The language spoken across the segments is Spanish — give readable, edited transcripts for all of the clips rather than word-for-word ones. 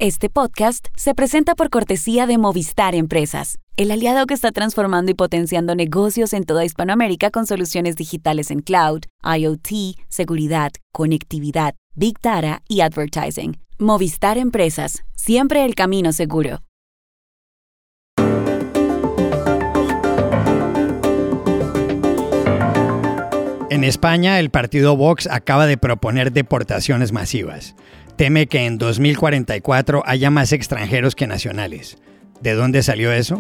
Este podcast se presenta por cortesía de Movistar Empresas, el aliado que está transformando y potenciando negocios en toda Hispanoamérica con soluciones digitales en cloud, IoT, seguridad, conectividad, Big Data y advertising. Movistar Empresas, siempre el camino seguro. En España, el partido Vox acaba de proponer deportaciones masivas. Teme que en 2044 haya más extranjeros que nacionales. ¿De dónde salió eso?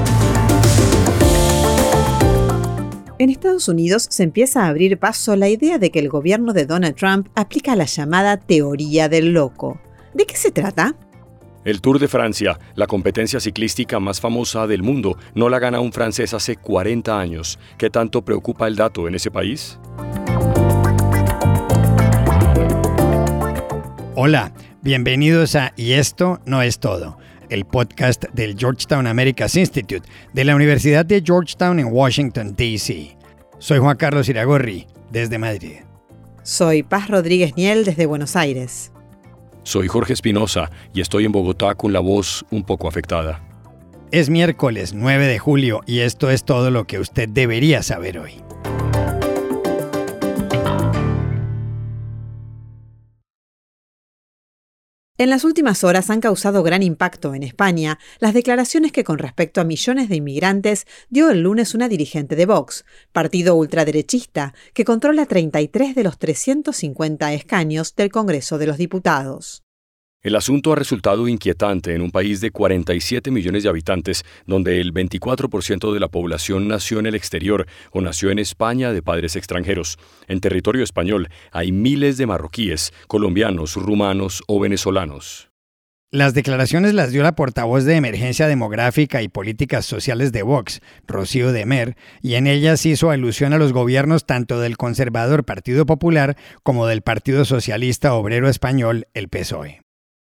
En Estados Unidos se empieza a abrir paso la idea de que el gobierno de Donald Trump aplica la llamada teoría del loco. ¿De qué se trata? El Tour de Francia, la competencia ciclística más famosa del mundo, no la gana un francés hace 40 años. ¿Qué tanto preocupa el dato en ese país? Hola, bienvenidos a Y esto no es todo, el podcast del Georgetown Americas Institute de la Universidad de Georgetown en Washington, D.C. Soy Juan Carlos Iragorri, desde Madrid. Soy Paz Rodríguez Niel, desde Buenos Aires. Soy Jorge Espinosa y estoy en Bogotá con la voz un poco afectada. Es miércoles 9 de julio y esto es todo lo que usted debería saber hoy. En las últimas horas han causado gran impacto en España las declaraciones que con respecto a millones de inmigrantes dio el lunes una dirigente de Vox, partido ultraderechista que controla 33 de los 350 escaños del Congreso de los Diputados. El asunto ha resultado inquietante en un país de 47 millones de habitantes, donde el 24% de la población nació en el exterior o nació en España de padres extranjeros. En territorio español hay miles de marroquíes, colombianos, rumanos o venezolanos. Las declaraciones las dio la portavoz de Emergencia Demográfica y Políticas Sociales de Vox, Rocío de Mer, y en ellas hizo alusión a los gobiernos tanto del conservador Partido Popular como del Partido Socialista Obrero Español, el PSOE.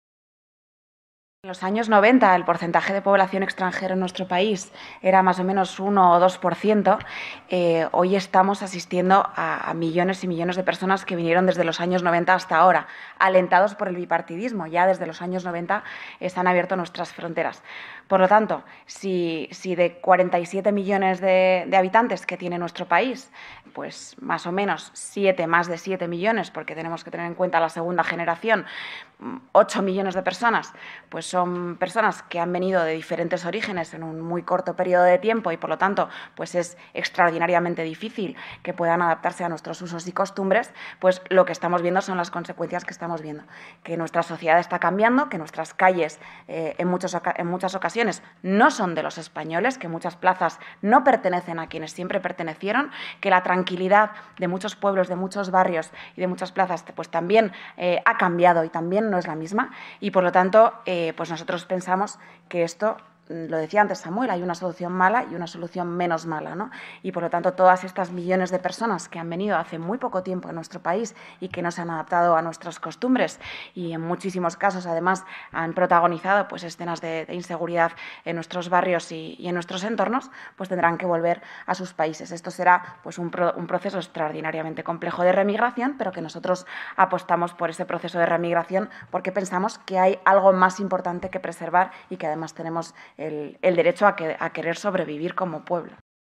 En los años 90 el porcentaje de población extranjera en nuestro país era más o menos 1 o 2%. Hoy estamos asistiendo a millones y millones de personas que vinieron desde los años 90 hasta ahora, alentados por el bipartidismo. Ya desde los años 90 se han abierto nuestras fronteras. Por lo tanto, si de 47 millones de habitantes que tiene nuestro país, pues más o menos más de 7 millones, porque tenemos que tener en cuenta la segunda generación, 8 millones de personas, pues son personas que han venido de diferentes orígenes en un muy corto periodo de tiempo y por lo tanto pues es extraordinariamente difícil que puedan adaptarse a nuestros usos y costumbres, pues lo que estamos viendo son las consecuencias que estamos viendo, que nuestra sociedad está cambiando, que nuestras calles en muchas ocasiones no son de los españoles, que muchas plazas no pertenecen a quienes siempre pertenecieron, que la tranquilidad de muchos pueblos, de muchos barrios y de muchas plazas pues también ha cambiado y también no es la misma y por lo tanto pues nosotros pensamos que esto, lo decía antes Samuel, hay una solución mala y una solución menos mala, ¿no? Y por lo tanto todas estas millones de personas que han venido hace muy poco tiempo en nuestro país y que no se han adaptado a nuestras costumbres y en muchísimos casos además han protagonizado pues escenas de inseguridad en nuestros barrios y en nuestros entornos, pues tendrán que volver a sus países. Esto será pues un proceso extraordinariamente complejo de remigración, pero que nosotros apostamos por ese proceso de remigración porque pensamos que hay algo más importante que preservar y que además tenemos el derecho a querer sobrevivir como pueblo.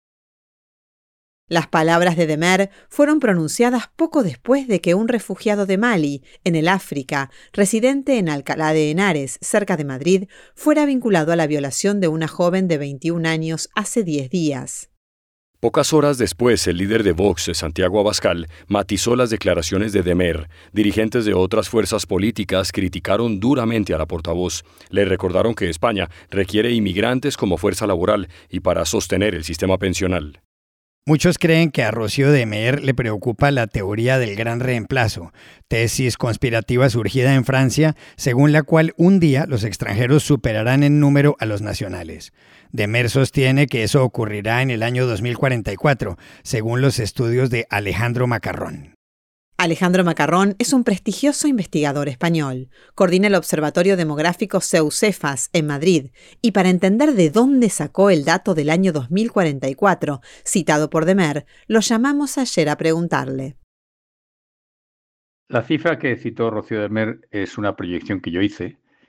Las palabras de Mer fueron pronunciadas poco después de que un refugiado de Mali, en el África, residente en Alcalá de Henares, cerca de Madrid, fuera vinculado a la violación de una joven de 21 años hace 10 días. Pocas horas después, el líder de Vox, Santiago Abascal, matizó las declaraciones de Mer. Dirigentes de otras fuerzas políticas criticaron duramente a la portavoz. Le recordaron que España requiere inmigrantes como fuerza laboral y para sostener el sistema pensional. Muchos creen que a Rocío de Mer le preocupa la teoría del gran reemplazo, tesis conspirativa surgida en Francia, según la cual un día los extranjeros superarán en número a los nacionales. De Mer sostiene que eso ocurrirá en el año 2044, según los estudios de Alejandro Macarrón. Alejandro Macarrón es un prestigioso investigador español. Coordina el Observatorio Demográfico CEU-CEFAS en Madrid y para entender de dónde sacó el dato del año 2044, citado por de Mer, lo llamamos ayer a preguntarle. La cifra que citó Rocío de Mer es una proyección que yo hice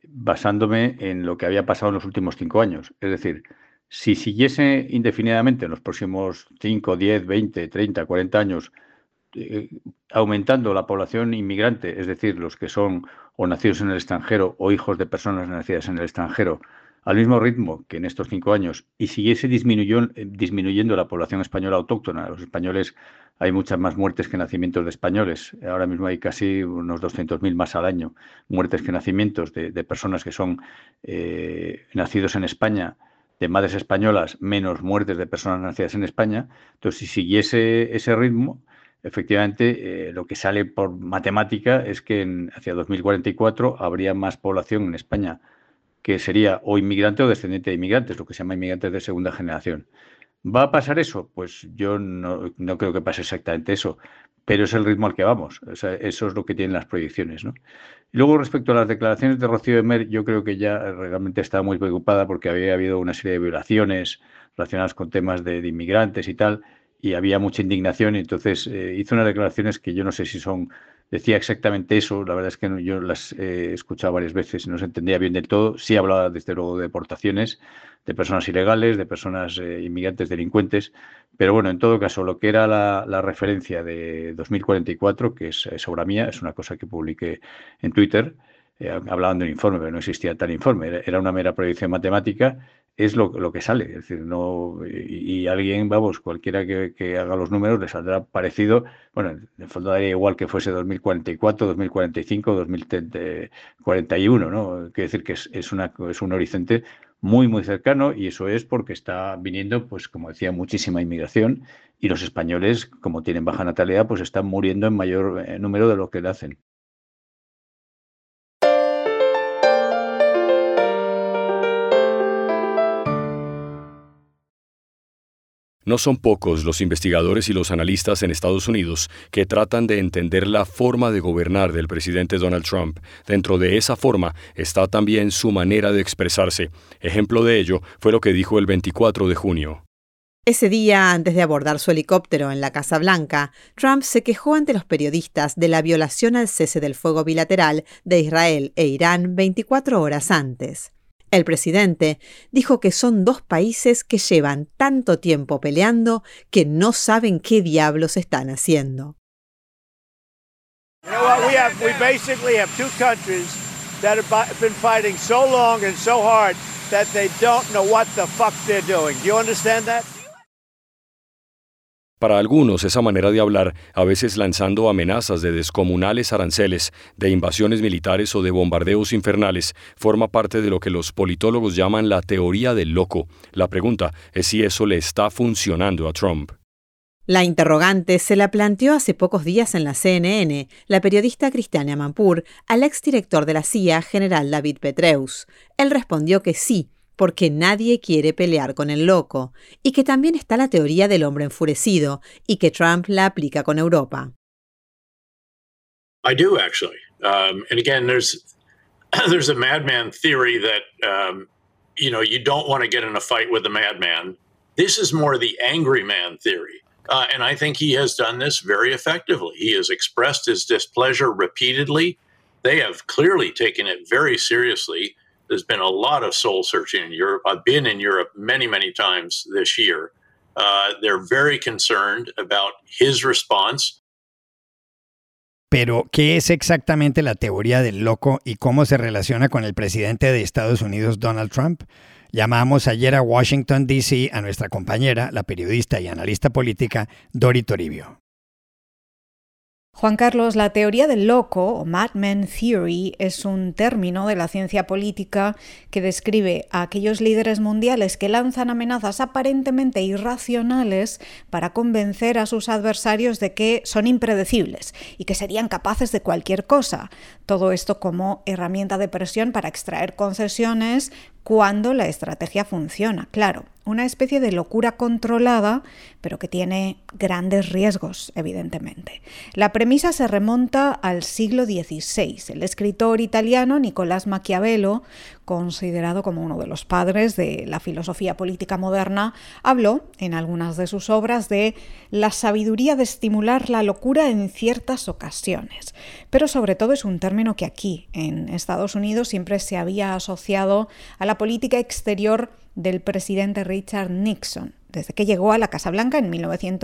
basándome en lo que había pasado en los últimos 5 años. Es decir, si siguiese indefinidamente en los próximos 5, 10, 20, 30, 40 años aumentando la población inmigrante, es decir, los que son o nacidos en el extranjero o hijos de personas nacidas en el extranjero, al mismo ritmo que en estos 5 años, y siguiese disminuyendo la población española autóctona. Los españoles, hay muchas más muertes que nacimientos de españoles. Ahora mismo hay casi unos 200.000 más al año muertes que nacimientos de personas que son nacidos en España, de madres españolas, menos muertes de personas nacidas en España. Entonces, si siguiese ese ritmo, efectivamente, lo que sale por matemática es que hacia 2044 habría más población en España que sería o inmigrante o descendiente de inmigrantes, lo que se llama inmigrantes de segunda generación. ¿Va a pasar eso? Pues yo no creo que pase exactamente eso, pero es el ritmo al que vamos. O sea, eso es lo que tienen las proyecciones, ¿no? Y luego, respecto a las declaraciones de Rocío de Mer, yo creo que ya realmente estaba muy preocupada porque había habido una serie de violaciones relacionadas con temas de inmigrantes y tal, y había mucha indignación, y entonces hizo unas declaraciones que yo no sé si decía exactamente eso. La verdad es que yo las he escuchado varias veces y no se entendía bien del todo. Sí hablaba, desde luego, de deportaciones, de personas ilegales, de personas inmigrantes, delincuentes, pero bueno, en todo caso, lo que era la referencia de 2044, que es obra mía, es una cosa que publiqué en Twitter. Hablaban de un informe, pero no existía tal informe, era una mera proyección matemática. Es lo que sale, es decir, no, y alguien, vamos, cualquiera que haga los números le saldrá parecido. Bueno, en el fondo daría igual que fuese 2044, 2045, 2041, ¿no? Quiere decir que es un horizonte muy, muy cercano, y eso es porque está viniendo, pues como decía, muchísima inmigración, y los españoles, como tienen baja natalidad, pues están muriendo en mayor número de lo que nacen. No son pocos los investigadores y los analistas en Estados Unidos que tratan de entender la forma de gobernar del presidente Donald Trump. Dentro de esa forma está también su manera de expresarse. Ejemplo de ello fue lo que dijo el 24 de junio. Ese día, antes de abordar su helicóptero en la Casa Blanca, Trump se quejó ante los periodistas de la violación al cese del fuego bilateral de Israel e Irán 24 horas antes. El presidente dijo que son dos países que llevan tanto tiempo peleando que no saben qué diablos están haciendo. You know what? We basically have two countries that have been fighting so long and so hard that they don't know what the fuck they're doing. Do you understand that? Para algunos, esa manera de hablar, a veces lanzando amenazas de descomunales aranceles, de invasiones militares o de bombardeos infernales, forma parte de lo que los politólogos llaman la teoría del loco. La pregunta es si eso le está funcionando a Trump. La interrogante se la planteó hace pocos días en la CNN la periodista Christiane Amanpour al exdirector de la CIA, general David Petraeus. Él respondió que sí, porque nadie quiere pelear con el loco, y que también está la teoría del hombre enfurecido, y que Trump la aplica con Europa. I do, actually. And again, there's a madman theory that, you don't want to get in a fight with a madman. This is more the angry man theory. And I think he has done this very effectively. He has expressed his displeasure repeatedly. They have clearly taken it very seriously. There's been a lot of soul searching in Europe. I've been in Europe many, many times this year. They're very concerned about his response. Pero, ¿qué es exactamente la teoría del loco y cómo se relaciona con el presidente de Estados Unidos, Donald Trump? Llamamos ayer a Washington, D.C. a nuestra compañera, la periodista y analista política, Dori Toribio. Juan Carlos, la teoría del loco, o Madman Theory, es un término de la ciencia política que describe a aquellos líderes mundiales que lanzan amenazas aparentemente irracionales para convencer a sus adversarios de que son impredecibles y que serían capaces de cualquier cosa. Todo esto como herramienta de presión para extraer concesiones cuando la estrategia funciona, claro. una especie de locura controlada, pero que tiene grandes riesgos, evidentemente. La premisa se remonta al siglo XVI. El escritor italiano Nicolás Maquiavelo, considerado como uno de los padres de la filosofía política moderna, habló en algunas de sus obras de la sabiduría de estimular la locura en ciertas ocasiones. Pero sobre todo es un término que aquí, en Estados Unidos, siempre se había asociado a la política exterior del presidente Richard Nixon, desde que llegó a la Casa Blanca en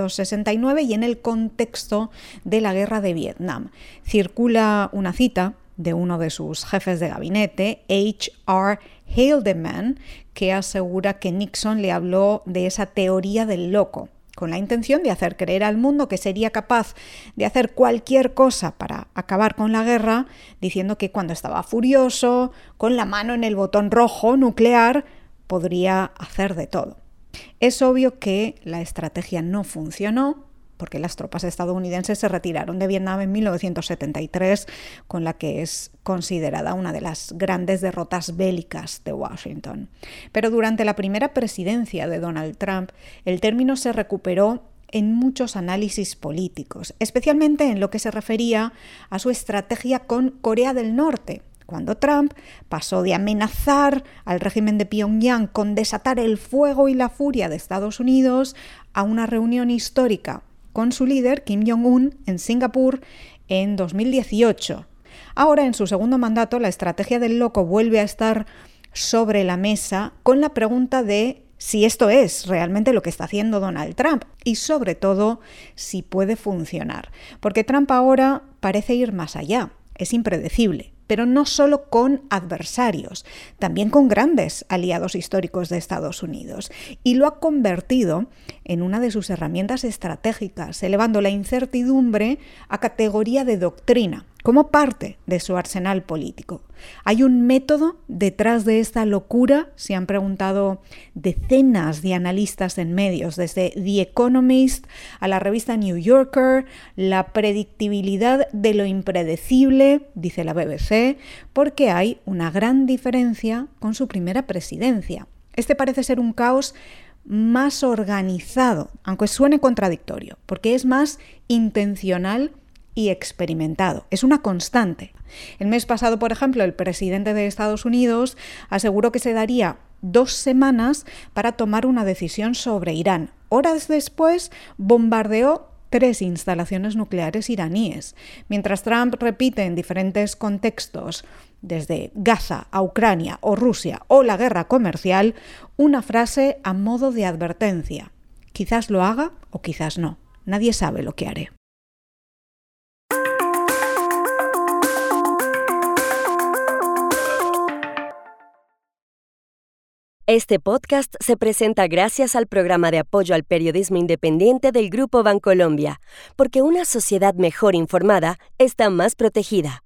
1969 y en el contexto de la guerra de Vietnam. Circula una cita de uno de sus jefes de gabinete, H.R. Haldeman, que asegura que Nixon le habló de esa teoría del loco, con la intención de hacer creer al mundo que sería capaz de hacer cualquier cosa para acabar con la guerra, diciendo que cuando estaba furioso, con la mano en el botón rojo nuclear, podría hacer de todo. Es obvio que la estrategia no funcionó, porque las tropas estadounidenses se retiraron de Vietnam en 1973, con la que es considerada una de las grandes derrotas bélicas de Washington. Pero durante la primera presidencia de Donald Trump, el término se recuperó en muchos análisis políticos, especialmente en lo que se refería a su estrategia con Corea del Norte, cuando Trump pasó de amenazar al régimen de Pyongyang con desatar el fuego y la furia de Estados Unidos a una reunión histórica con su líder, Kim Jong-un, en Singapur en 2018. Ahora, en su segundo mandato, la estrategia del loco vuelve a estar sobre la mesa con la pregunta de si esto es realmente lo que está haciendo Donald Trump y, sobre todo, si puede funcionar. Porque Trump ahora parece ir más allá, es impredecible, pero no solo con adversarios, también con grandes aliados históricos de Estados Unidos, y lo ha convertido en una de sus herramientas estratégicas, elevando la incertidumbre a categoría de doctrina, como parte de su arsenal político. ¿Hay un método detrás de esta locura? Se han preguntado decenas de analistas en medios, desde The Economist a la revista New Yorker, la predictibilidad de lo impredecible, dice la BBC, porque hay una gran diferencia con su primera presidencia. Este parece ser un caos más organizado, aunque suene contradictorio, porque es más intencional y experimentado. Es una constante. El mes pasado, por ejemplo, el presidente de Estados Unidos aseguró que se daría 2 semanas para tomar una decisión sobre Irán. Horas después, bombardeó 3 instalaciones nucleares iraníes, mientras Trump repite en diferentes contextos, desde Gaza a Ucrania o Rusia o la guerra comercial, una frase a modo de advertencia. Quizás lo haga o quizás no. Nadie sabe lo que haré. Este podcast se presenta gracias al programa de apoyo al periodismo independiente del Grupo Bancolombia, porque una sociedad mejor informada está más protegida.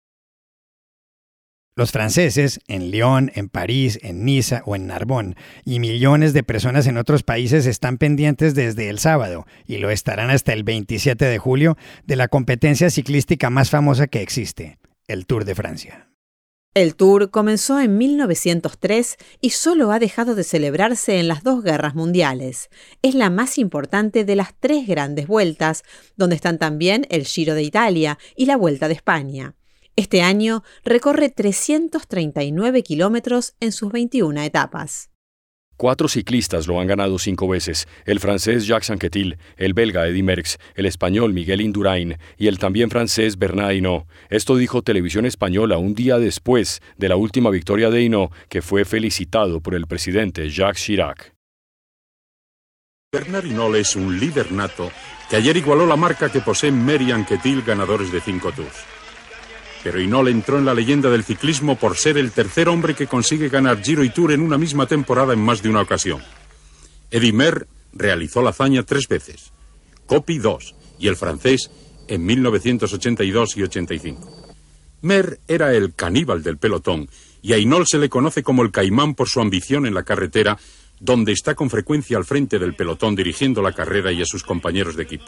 Los franceses, en Lyon, en París, en Niza o en Narbonne, y millones de personas en otros países están pendientes desde el sábado, y lo estarán hasta el 27 de julio, de la competencia ciclística más famosa que existe, el Tour de Francia. El Tour comenzó en 1903 y solo ha dejado de celebrarse en las 2 guerras mundiales. Es la más importante de las 3 grandes vueltas, donde están también el Giro de Italia y la Vuelta de España. Este año recorre 339 kilómetros en sus 21 etapas. 4 ciclistas lo han ganado 5 veces, el francés Jacques Anquetil, el belga Eddy Merckx, el español Miguel Indurain y el también francés Bernard Hinault. Esto dijo Televisión Española un día después de la última victoria de Hinault, que fue felicitado por el presidente Jacques Chirac. Bernard Hinault es un líder nato que ayer igualó la marca que poseen Merckx y Anquetil, ganadores de 5 Tours. Pero Hinault entró en la leyenda del ciclismo por ser el tercer hombre que consigue ganar Giro y Tour en una misma temporada en más de una ocasión. Eddy Merckx realizó la hazaña 3 veces, Coppi 2 y el francés en 1982 y 85. Merckx era el caníbal del pelotón y a Hinault se le conoce como el caimán por su ambición en la carretera, donde está con frecuencia al frente del pelotón dirigiendo la carrera y a sus compañeros de equipo.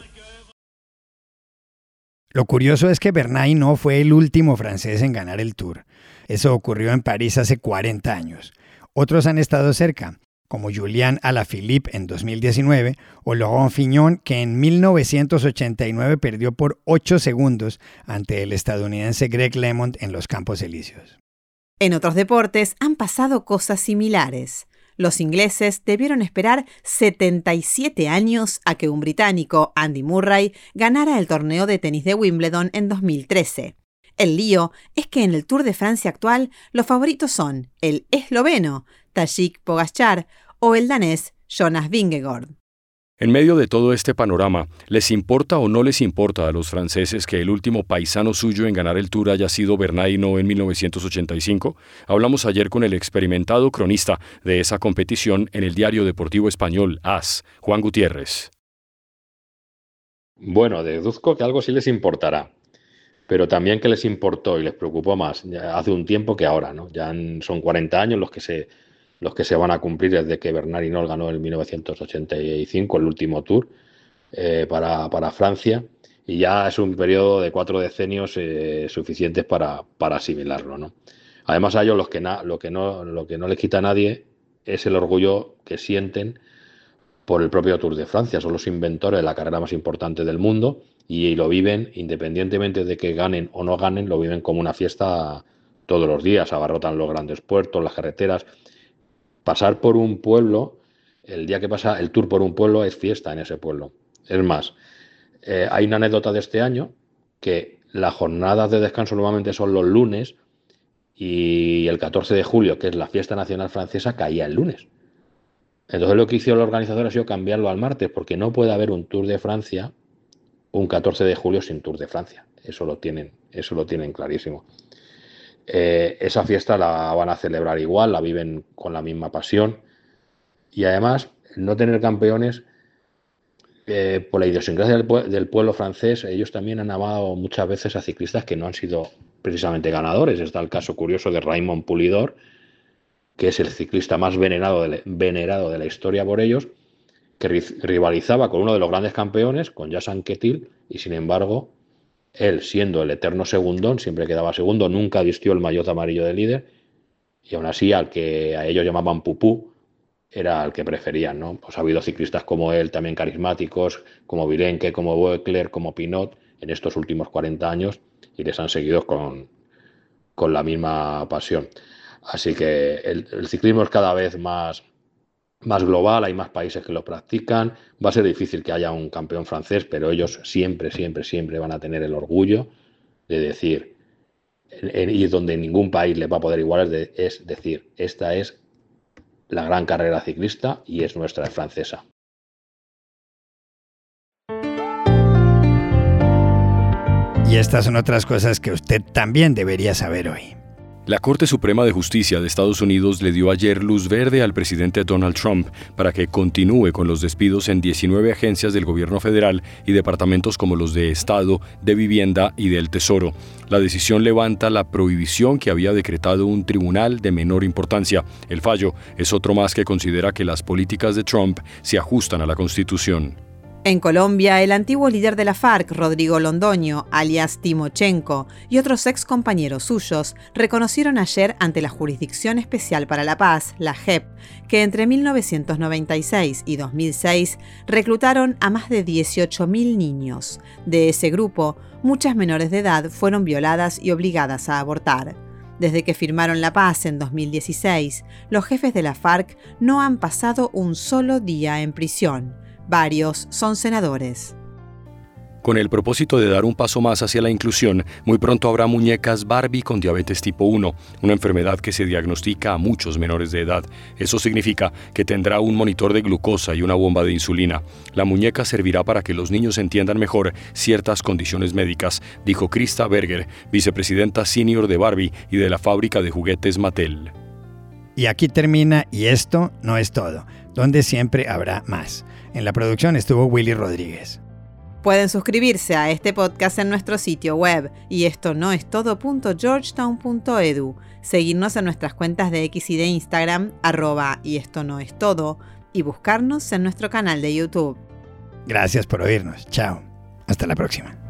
Lo curioso es que Bernard Hinault fue el último francés en ganar el Tour. Eso ocurrió en París hace 40 años. Otros han estado cerca. como Julian Alaphilippe en 2019, o Laurent Fignon, que en 1989 perdió por 8 segundos ante el estadounidense Greg LeMond en los Campos Elíseos. En otros deportes han pasado cosas similares. Los ingleses debieron esperar 77 años a que un británico, Andy Murray, ganara el torneo de tenis de Wimbledon en 2013. El lío es que en el Tour de Francia actual los favoritos son el esloveno Tadej Pogačar o el danés Jonas Vingegaard. En medio de todo este panorama, ¿les importa o no les importa a los franceses que el último paisano suyo en ganar el Tour haya sido Bernard Hinault en 1985? Hablamos ayer con el experimentado cronista de esa competición en el diario deportivo español AS, Juan Gutiérrez. Bueno, deduzco que algo sí les importará, pero también que les importó y les preocupó más hace un tiempo que ahora, ¿no? Ya son 40 años los que se van a cumplir desde que Bernard Hinault ganó en 1985 el último Tour para Francia, y ya es un periodo de 4 decenios suficientes para asimilarlo, ¿no? Además a ellos lo que no les quita a nadie es el orgullo que sienten por el propio Tour de Francia. Son los inventores de la carrera más importante del mundo y lo viven, independientemente de que ganen o no ganen, lo viven como una fiesta todos los días. Abarrotan los grandes puertos, las carreteras. Pasar por un pueblo, el día que pasa el Tour por un pueblo, es fiesta en ese pueblo. Es más, hay una anécdota de este año que las jornadas de descanso normalmente son los lunes y el 14 de julio, que es la fiesta nacional francesa, caía el lunes. Entonces lo que hizo el organizador ha sido cambiarlo al martes, porque no puede haber un Tour de Francia un 14 de julio sin Tour de Francia. Eso lo tienen clarísimo. Esa fiesta la van a celebrar igual, la viven con la misma pasión, y además no tener campeones, por la idiosincrasia del pueblo francés, ellos también han amado muchas veces a ciclistas que no han sido precisamente ganadores. Está el caso curioso de Raymond Poulidor, que es el ciclista más venerado de la historia por ellos, que rivalizaba con uno de los grandes campeones, con Jacques Anquetil, y sin embargo, él, siendo el eterno segundón, siempre quedaba segundo, nunca vistió el maillot amarillo de líder, y aún así al que a ellos llamaban pupú era al que preferían, ¿no? Pues ha habido ciclistas como él, también carismáticos, como Virenque, como Boecler, como Pinot, en estos últimos 40 años, y les han seguido con la misma pasión. Así que el ciclismo es cada vez más global, hay más países que lo practican. Va a ser difícil que haya un campeón francés, pero ellos siempre van a tener el orgullo de decir, y donde ningún país les va a poder igualar, es decir, esta es la gran carrera ciclista y es nuestra, es francesa. Y estas son otras cosas que usted también debería saber hoy. La Corte Suprema de Justicia de Estados Unidos le dio ayer luz verde al presidente Donald Trump para que continúe con los despidos en 19 agencias del gobierno federal y departamentos como los de Estado, de Vivienda y del Tesoro. La decisión levanta la prohibición que había decretado un tribunal de menor importancia. El fallo es otro más que considera que las políticas de Trump se ajustan a la Constitución. En Colombia, el antiguo líder de la FARC, Rodrigo Londoño, alias Timochenko, y otros ex compañeros suyos reconocieron ayer ante la Jurisdicción Especial para la Paz, la JEP, que entre 1996 y 2006 reclutaron a más de 18.000 niños. De ese grupo, muchas menores de edad fueron violadas y obligadas a abortar. Desde que firmaron la paz en 2016, los jefes de la FARC no han pasado un solo día en prisión. Varios son senadores. Con el propósito de dar un paso más hacia la inclusión, muy pronto habrá muñecas Barbie con diabetes tipo 1, una enfermedad que se diagnostica a muchos menores de edad. Eso significa que tendrá un monitor de glucosa y una bomba de insulina. La muñeca servirá para que los niños entiendan mejor ciertas condiciones médicas, dijo Krista Berger, vicepresidenta senior de Barbie y de la fábrica de juguetes Mattel. Y aquí termina Y esto no es todo, donde siempre habrá más. En la producción estuvo Willy Rodríguez. Pueden suscribirse a este podcast en nuestro sitio web y esto no es todo.georgetown.edu, seguirnos en nuestras cuentas de X y de Instagram, @y esto no es todo, y buscarnos en nuestro canal de YouTube. Gracias por oírnos. Chao. Hasta la próxima.